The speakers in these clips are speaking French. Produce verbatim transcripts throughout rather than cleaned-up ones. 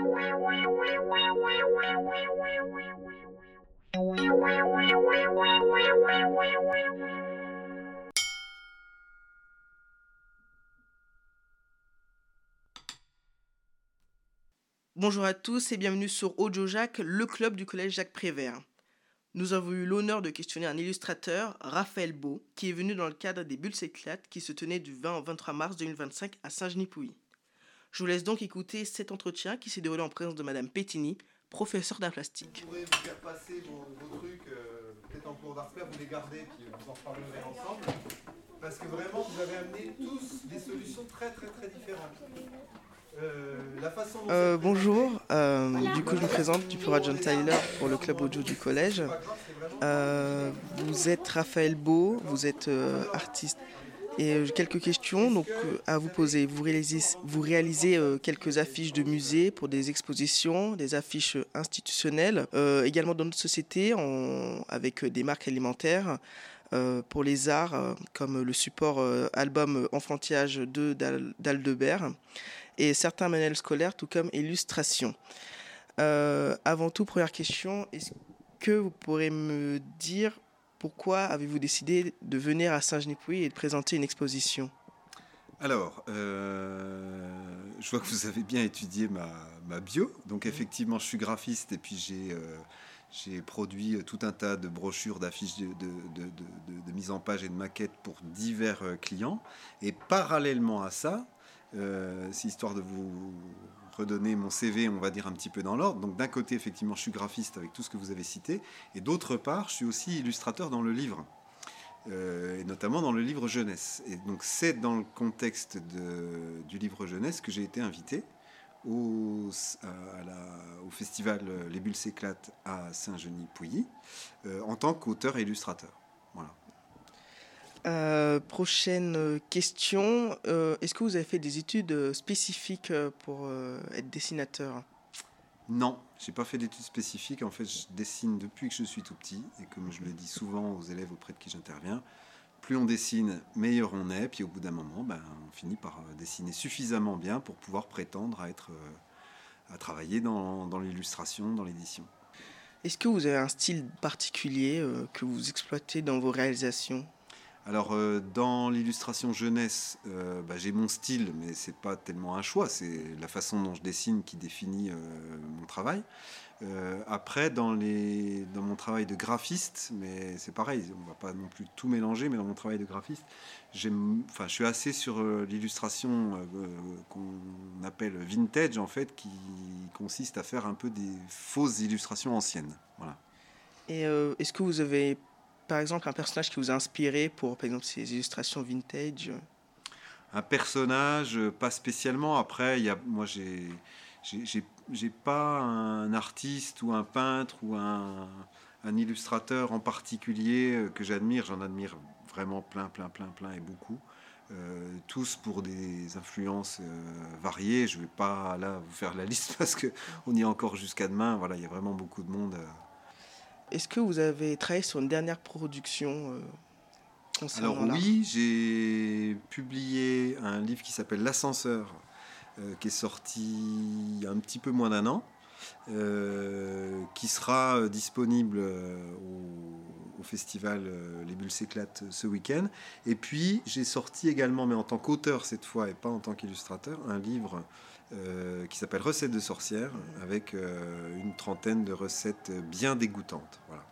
Bonjour à tous et bienvenue sur AudioJack, le club du collège Jacques Prévert. Nous avons eu l'honneur de questionner un illustrateur, Raphaël Beau, qui est venu dans le cadre des Bulles s'éclatent qui se tenaient du vingt au vingt-trois mars deux mille vingt-cinq à Saint-Genis-Pouilly. Je vous laisse donc écouter cet entretien qui s'est déroulé en présence de Madame Pétini, professeure d'art plastique. Vous pourrez vous faire passer vos, vos trucs, euh, peut-être en cours d'art plastique, vous les gardez puis vous en reparlerez ensemble. Parce que vraiment, vous avez amené tous des solutions très très très différentes. Euh, la façon dont euh, bonjour, euh, du coup je me présente, du Pura John Tyler pour le club audio du collège. Euh, vous êtes Raphaël Beau, vous êtes euh, artiste. Et euh, quelques questions donc, euh, à vous poser. Vous réalisez, vous réalisez euh, quelques affiches de musées pour des expositions, des affiches institutionnelles, euh, également dans notre société en, avec des marques alimentaires. Euh, pour les arts, euh, comme le support euh, album Enfantillage deux d'Aldebert, et certains manuels scolaires, tout comme illustration. Euh, avant tout, première question, est-ce que vous pourrez me dire pourquoi avez-vous décidé de venir à Saint-Genis-Pouilly et de présenter une exposition ? Alors, euh, je vois que vous avez bien étudié ma, ma bio. Donc effectivement, je suis graphiste et puis j'ai... Euh, J'ai produit tout un tas de brochures, d'affiches de, de, de, de, de mise en page et de maquettes pour divers clients. Et parallèlement à ça, euh, c'est histoire de vous redonner mon C V, on va dire un petit peu dans l'ordre. Donc d'un côté, effectivement, je suis graphiste avec tout ce que vous avez cité. Et d'autre part, je suis aussi illustrateur dans le livre. Euh, et notamment dans le livre jeunesse. Et donc c'est dans le contexte de, du livre jeunesse que j'ai été invité Au, à la, au festival Les Bulles s'éclatent à Saint-Genis-Pouilly euh, en tant qu'auteur et illustrateur. Voilà. Euh, prochaine question. Euh, est-ce que vous avez fait des études spécifiques pour euh, être dessinateur ? Non, je n'ai pas fait d'études spécifiques. En fait, je dessine depuis que je suis tout petit. Et comme je le dis souvent aux élèves auprès de qui j'interviens, plus on dessine, meilleur on est. Puis au bout d'un moment, ben, on finit par dessiner suffisamment bien pour pouvoir prétendre à, être, à travailler dans, dans l'illustration, dans l'édition. Est-ce que vous avez un style particulier euh, que vous exploitez dans vos réalisations ? Alors, euh, dans l'illustration jeunesse, euh, bah, j'ai mon style, mais c'est pas tellement un choix. C'est la façon dont je dessine qui définit euh, mon travail. Euh, après, dans, les, dans mon travail de graphiste, mais c'est pareil, on va pas non plus tout mélanger, mais dans mon travail de graphiste, j'aime, enfin, je suis assez sur euh, l'illustration euh, qu'on appelle vintage, en fait, qui consiste à faire un peu des fausses illustrations anciennes. Voilà. Et euh, est-ce que vous avez, par exemple, un personnage qui vous a inspiré pour, par exemple, ces illustrations vintage ? Un personnage, pas spécialement. Après, il y a, moi, j'ai... J'ai, j'ai, j'ai pas un artiste ou un peintre ou un, un illustrateur en particulier que j'admire. J'en admire vraiment plein, plein, plein, plein et beaucoup. Euh, tous pour des influences euh, variées. Je vais pas là vous faire la liste parce qu'on y est encore jusqu'à demain. Voilà, il y a vraiment beaucoup de monde. Est-ce que vous avez travaillé sur une dernière production euh, concernant Alors l'art ? oui, j'ai publié un livre qui s'appelle L'Ascenseur, Euh, qui est sorti il y a un petit peu moins d'un an, euh, qui sera euh, disponible euh, au, au festival euh, Les Bulles s'éclatent ce week-end. Et puis j'ai sorti également, mais en tant qu'auteur cette fois et pas en tant qu'illustrateur, un livre euh, qui s'appelle Recettes de sorcières, avec euh, une trentaine de recettes bien dégoûtantes. Voilà.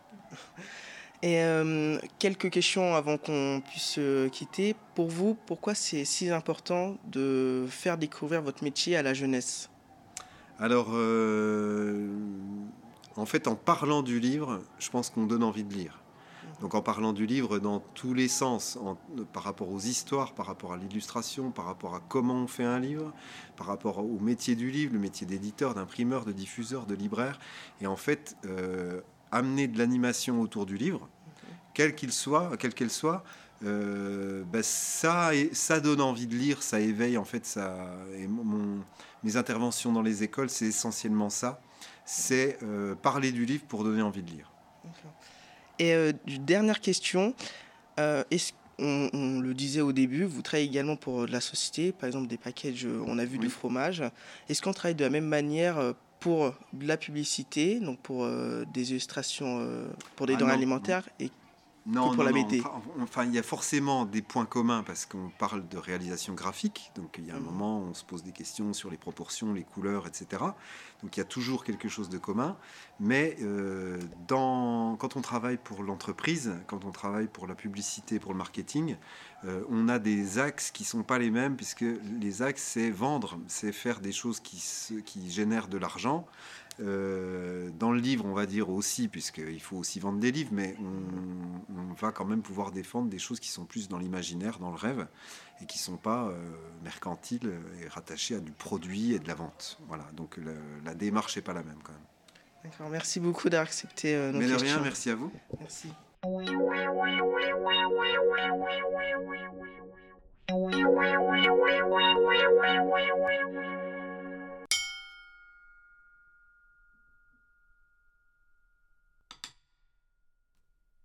Et euh, quelques questions avant qu'on puisse euh, quitter. Pour vous, pourquoi c'est si important de faire découvrir votre métier à la jeunesse ? Alors, euh, en fait, en parlant du livre, je pense qu'on donne envie de lire. Donc en parlant du livre dans tous les sens, en, par rapport aux histoires, par rapport à l'illustration, par rapport à comment on fait un livre, par rapport au métier du livre, le métier d'éditeur, d'imprimeur, de diffuseur, de libraire. Et en fait, euh, amener de l'animation autour du livre, quel qu'il soit, quelle qu'elle soit, euh, ben ça, ça donne envie de lire, ça éveille en fait ça. Et mon, mes interventions dans les écoles, c'est essentiellement ça, c'est euh, parler du livre pour donner envie de lire. Et euh, dernière question, euh, est-ce, on, on le disait au début, vous travaillez également pour de la société, par exemple des packages, on a vu Oui. de fromage. Est-ce qu'on travaille de la même manière pour de la publicité, donc pour euh, des illustrations euh, pour des Ah denrées non, alimentaires et Non, que pour non, la non. B D? Enfin, enfin, il y a forcément des points communs parce qu'on parle de réalisation graphique. Donc, il y a un Mhm. moment où on se pose des questions sur les proportions, les couleurs, et cetera. Donc, il y a toujours quelque chose de commun. Mais euh, dans, quand on travaille pour l'entreprise, quand on travaille pour la publicité, pour le marketing, euh, on a des axes qui ne sont pas les mêmes puisque les axes, c'est vendre, c'est faire des choses qui, se, qui génèrent de l'argent. Euh, dans le livre, on va dire aussi, puisqu'il faut aussi vendre des livres, mais on, on va quand même pouvoir défendre des choses qui sont plus dans l'imaginaire, dans le rêve, et qui ne sont pas euh, mercantiles et rattachées à du produit et de la vente. Voilà, donc le, la démarche n'est pas la même quand même. D'accord, merci beaucoup d'avoir accepté euh, nos Mais de questions. rien, merci à vous. Merci.